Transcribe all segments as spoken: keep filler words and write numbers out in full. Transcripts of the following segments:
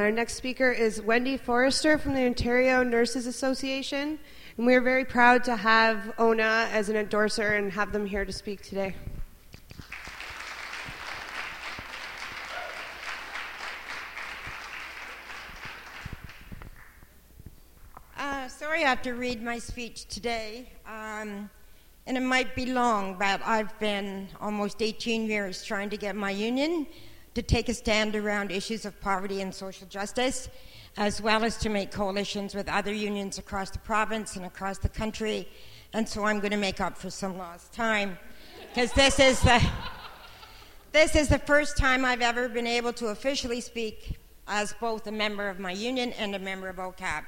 our next speaker is Wendy Forrester from the Ontario Nurses Association, and we are very proud to have O N A as an endorser and have them here to speak today. Uh, sorry I have to read my speech today, um, and it might be long, but I've been almost eighteen years trying to get my union to take a stand around issues of poverty and social justice, as well as to make coalitions with other unions across the province and across the country, and so I'm going to make up for some lost time, because this is the, this is the first time I've ever been able to officially speak as both a member of my union and a member of O C A P.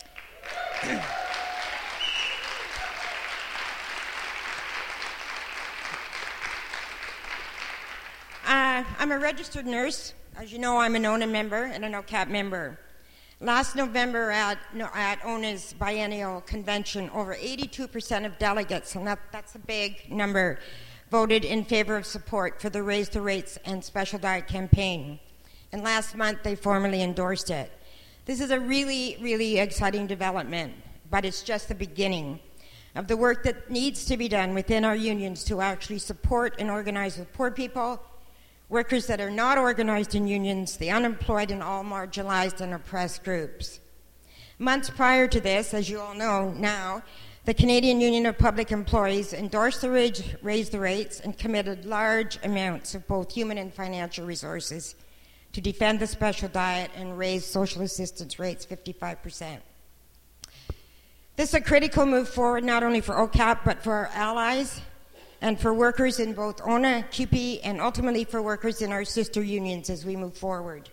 uh, I'm a registered nurse. As you know, I'm an O N A member and an O C A P member. Last November at, no, at O N A's biennial convention, over eighty-two percent of delegates, and that, that's a big number, voted in favor of support for the Raise the Rates and Special Diet campaign. And last month, they formally endorsed it. This is a really, really exciting development, but it's just the beginning of the work that needs to be done within our unions to actually support and organize with poor people, workers that are not organized in unions, the unemployed, and all marginalized and oppressed groups. Months prior to this, as you all know now, the Canadian Union of Public Employees endorsed the Raise the Rates and committed large amounts of both human and financial resources to defend the special diet and raise social assistance rates fifty-five percent. This is a critical move forward not only for O C A P but for our allies and for workers in both O N A, Q P, and ultimately for workers in our sister unions as we move forward.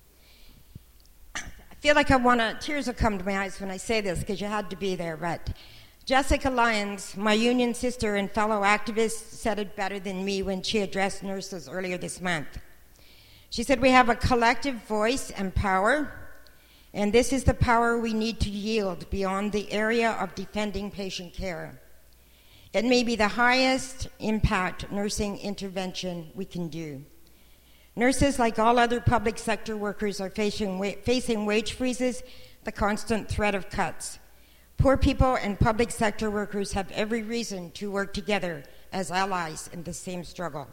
I feel like I want to, tears will come to my eyes when I say this because you had to be there, but Jessica Lyons, my union sister and fellow activist, said it better than me when she addressed nurses earlier this month. She said, "We have a collective voice and power, and this is the power we need to yield beyond the area of defending patient care. It may be the highest impact nursing intervention we can do. Nurses, like all other public sector workers, are facing, wa- facing wage freezes, the constant threat of cuts. Poor people and public sector workers have every reason to work together as allies in the same struggle.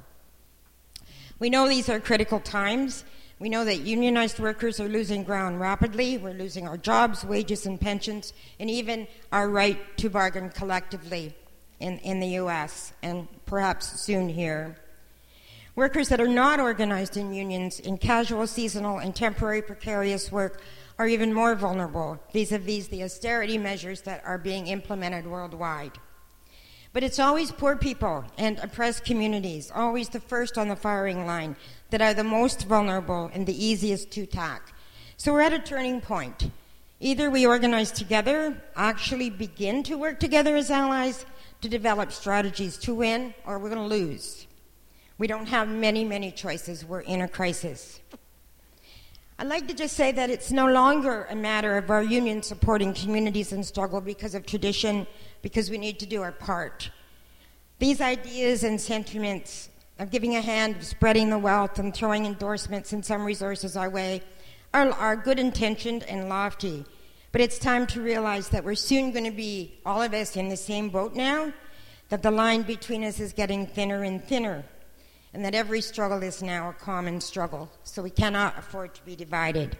We know these are critical times. We know that unionized workers are losing ground rapidly. We're losing our jobs, wages, and pensions, and even our right to bargain collectively in, in the U S, and perhaps soon here. Workers that are not organized in unions in casual, seasonal, and temporary precarious work are even more vulnerable vis-a-vis the austerity measures that are being implemented worldwide. But it's always poor people and oppressed communities, always the first on the firing line, that are the most vulnerable and the easiest to attack. So we're at a turning point. Either we organize together, actually begin to work together as allies to develop strategies to win, or we're going to lose. We don't have many, many choices. We're in a crisis. I'd like to just say that it's no longer a matter of our union supporting communities in struggle because of tradition, because we need to do our part. These ideas and sentiments of giving a hand, of spreading the wealth, and throwing endorsements and some resources our way are, are good-intentioned and lofty. But it's time to realize that we're soon going to be, all of us, in the same boat now, that the line between us is getting thinner and thinner, and that every struggle is now a common struggle, so we cannot afford to be divided.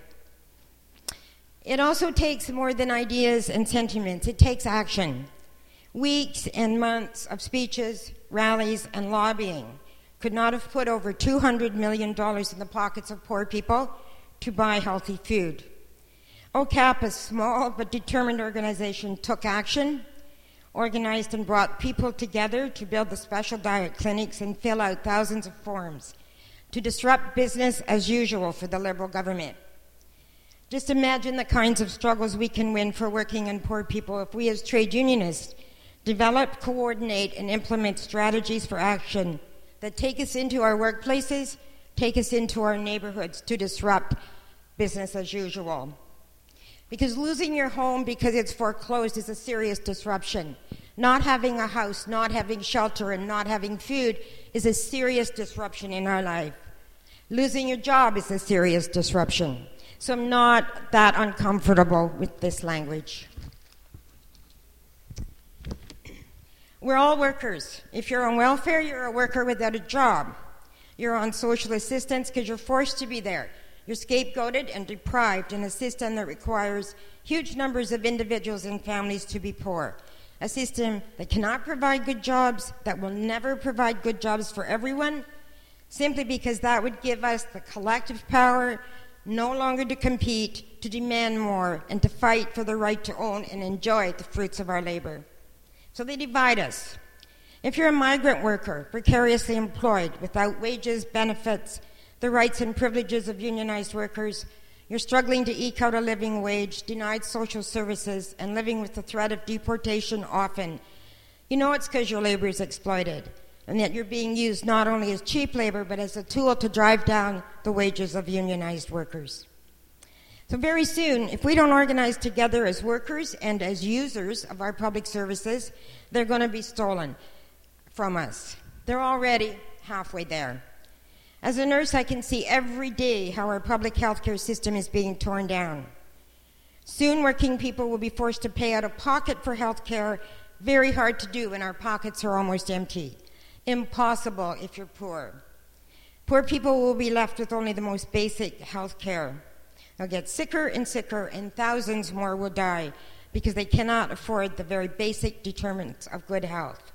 It also takes more than ideas and sentiments. It takes action. Weeks and months of speeches, rallies, and lobbying could not have put over two hundred million dollars in the pockets of poor people to buy healthy food. O C A P, a small but determined organization, took action, organized and brought people together to build the special diet clinics and fill out thousands of forms to disrupt business as usual for the Liberal government. Just imagine the kinds of struggles we can win for working and poor people if we as trade unionists develop, coordinate, and implement strategies for action that take us into our workplaces, take us into our neighborhoods to disrupt business as usual. Because losing your home because it's foreclosed is a serious disruption. Not having a house, not having shelter, and not having food is a serious disruption in our life. Losing your job is a serious disruption. So I'm not that uncomfortable with this language. We're all workers. If you're on welfare, you're a worker without a job. You're on social assistance because you're forced to be there. You're scapegoated and deprived in a system that requires huge numbers of individuals and families to be poor. A system that cannot provide good jobs, that will never provide good jobs for everyone, simply because that would give us the collective power no longer to compete, to demand more, and to fight for the right to own and enjoy the fruits of our labor. So they divide us. If you're a migrant worker, precariously employed, without wages, benefits, the rights and privileges of unionized workers, you're struggling to eke out a living wage, denied social services, and living with the threat of deportation often, you know it's because your labor is exploited, and that you're being used not only as cheap labor, but as a tool to drive down the wages of unionized workers. So very soon, if we don't organize together as workers and as users of our public services, they're going to be stolen from us. They're already halfway there. As a nurse, I can see every day how our public healthcare system is being torn down. Soon, working people will be forced to pay out of pocket for healthcare, very hard to do when our pockets are almost empty. Impossible if you're poor. Poor people will be left with only the most basic health care. They'll get sicker and sicker, and thousands more will die because they cannot afford the very basic determinants of good health.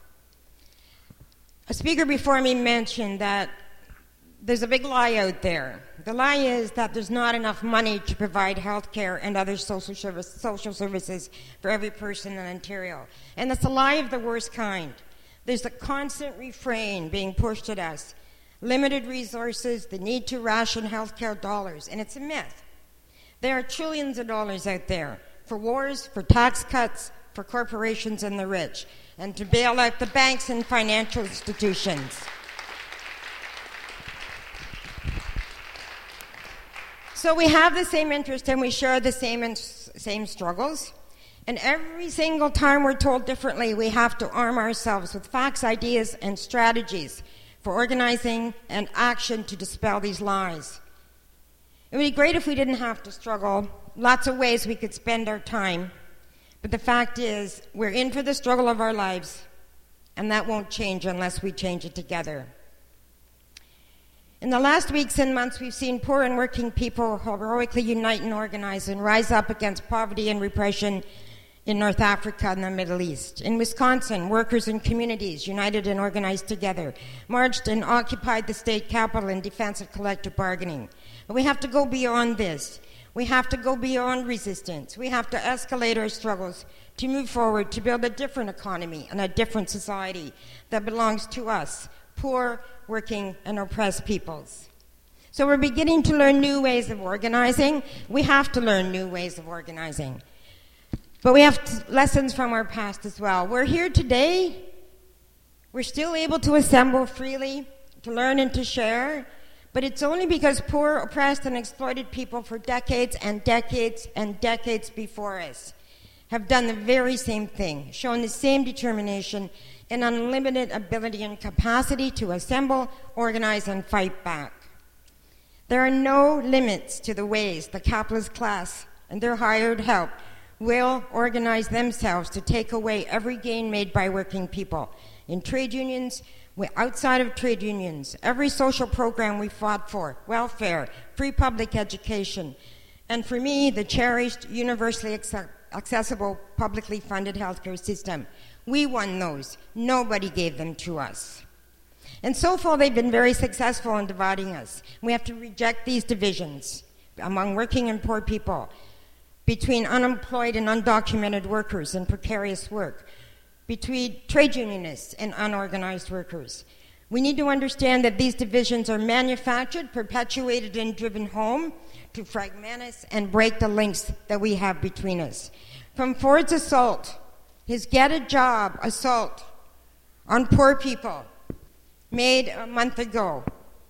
A speaker before me mentioned that there's a big lie out there. The lie is that there's not enough money to provide health care and other social, service, social services for every person in Ontario. And it's a lie of the worst kind. There's a constant refrain being pushed at us. Limited resources, the need to ration healthcare dollars, and it's a myth. There are trillions of dollars out there for wars, for tax cuts, for corporations and the rich, and to bail out the banks and financial institutions. So we have the same interest and we share the same, same struggles. And every single time we're told differently, we have to arm ourselves with facts, ideas, and strategies for organizing and action to dispel these lies. It would be great if we didn't have to struggle. Lots of ways we could spend our time. But the fact is, we're in for the struggle of our lives, and that won't change unless we change it together. In the last weeks and months, we've seen poor and working people heroically unite and organize and rise up against poverty and repression in North Africa and the Middle East. In Wisconsin, workers and communities united and organized together, marched and occupied the state capitol in defense of collective bargaining. But we have to go beyond this. We have to go beyond resistance. We have to escalate our struggles to move forward, to build a different economy and a different society that belongs to us, poor, working, and oppressed peoples. So we're beginning to learn new ways of organizing. We have to learn new ways of organizing. But we have t- lessons from our past as well. We're here today. We're still able to assemble freely, to learn and to share. But it's only because poor, oppressed, and exploited people for decades and decades and decades before us have done the very same thing, shown the same determination and unlimited ability and capacity to assemble, organize, and fight back. There are no limits to the ways the capitalist class and their hired help will organize themselves to take away every gain made by working people. In trade unions, outside of trade unions, every social program we fought for, welfare, free public education, and for me, the cherished, universally accept, accessible, publicly funded healthcare system. We won those. Nobody gave them to us. And so far, they've been very successful in dividing us. We have to reject these divisions among working and poor people, between unemployed and undocumented workers in precarious work, between trade unionists and unorganized workers. We need to understand that these divisions are manufactured, perpetuated, and driven home to fragment us and break the links that we have between us. From Ford's assault, his get a job assault on poor people made a month ago,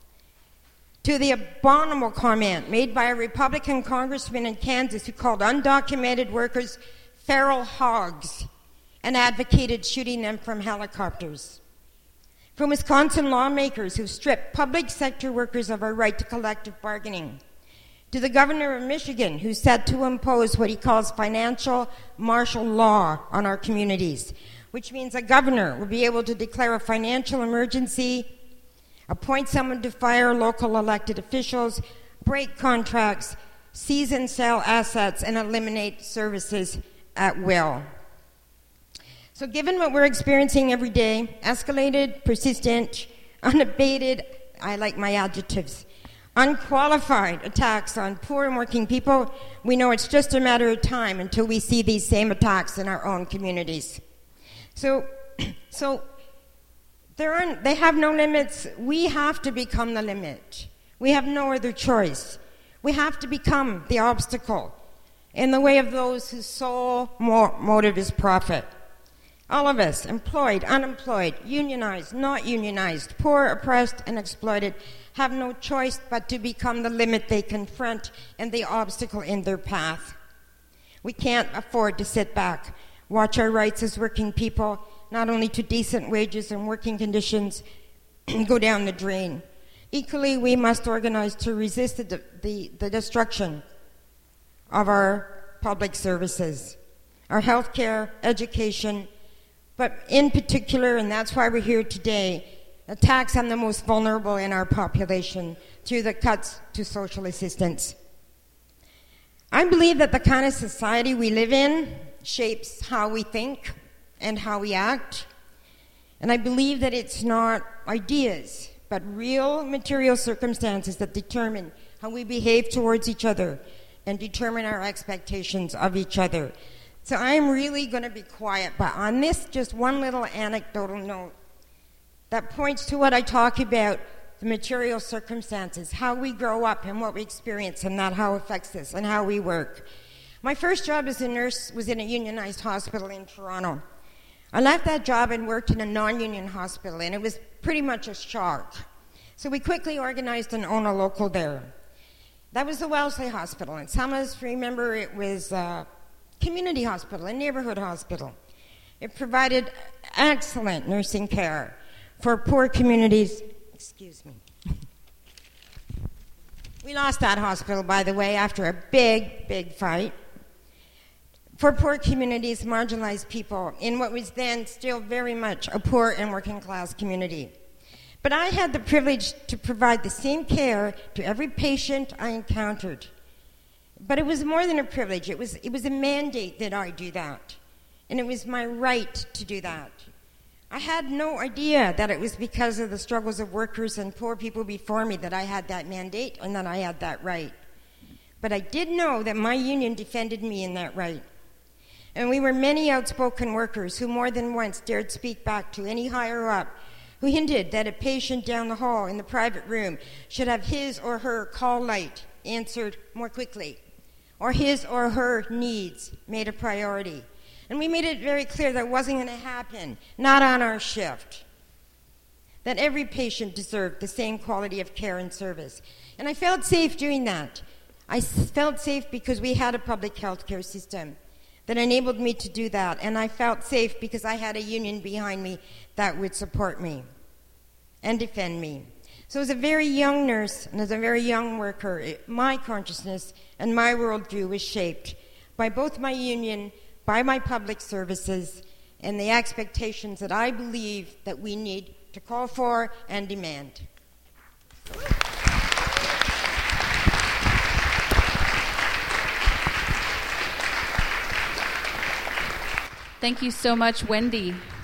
to the abominable comment made by a Republican congressman in Kansas who called undocumented workers feral hogs and advocated shooting them from helicopters. From Wisconsin lawmakers who stripped public sector workers of our right to collective bargaining, to the governor of Michigan, who set to impose what he calls financial martial law on our communities, which means a governor will be able to declare a financial emergency, appoint someone to fire local elected officials, break contracts, seize and sell assets, and eliminate services at will. So given what we're experiencing every day, escalated, persistent, unabated, I like my adjectives, unqualified attacks on poor and working people, we know it's just a matter of time until we see these same attacks in our own communities. So, so there are, they have no limits. We have to become the limit. We have no other choice. We have to become the obstacle in the way of those whose sole motive is profit. All of us, employed, unemployed, unionized, not unionized, poor, oppressed, and exploited, have no choice but to become the limit they confront and the obstacle in their path. We can't afford to sit back, watch our rights as working people, not only to decent wages and working conditions, go down the drain. Equally, we must organize to resist the, the, the destruction of our public services, our health care, education, but in particular, and that's why we're here today, attacks on the most vulnerable in our population through the cuts to social assistance. I believe that the kind of society we live in shapes how we think and how we act, and I believe that it's not ideas, but real material circumstances that determine how we behave towards each other and determine our expectations of each other. So I'm really going to be quiet, but on this just one little anecdotal note that points to what I talk about, the material circumstances, how we grow up and what we experience, and that how it affects us and how we work. My first job as a nurse was in a unionized hospital in Toronto. I left that job and worked in a non-union hospital, and it was pretty much a shock. So we quickly organized and owned a local there. That was the Wellesley Hospital, and some of us remember it was a community hospital, a neighborhood hospital. It provided excellent nursing care for poor communities. Excuse me. We lost that hospital, by the way, after a big, big fight. For poor communities, marginalized people, in what was then still very much a poor and working class community. But I had the privilege to provide the same care to every patient I encountered. But it was more than a privilege. It was, it was a mandate that I do that. And it was my right to do that. I had no idea that it was because of the struggles of workers and poor people before me that I had that mandate and that I had that right. But I did know that my union defended me in that right. And we were many outspoken workers who more than once dared speak back to any higher up who hinted that a patient down the hall in the private room should have his or her call light answered more quickly, or his or her needs made a priority. And we made it very clear that it wasn't going to happen, not on our shift, that every patient deserved the same quality of care and service. And I felt safe doing that. I felt safe because we had a public health care system that enabled me to do that. And I felt safe because I had a union behind me that would support me and defend me. So as a very young nurse and as a very young worker, it, my consciousness and my worldview was shaped by both my union, by my public services, and the expectations that I believe that we need to call for and demand. Thank you so much, Wendy.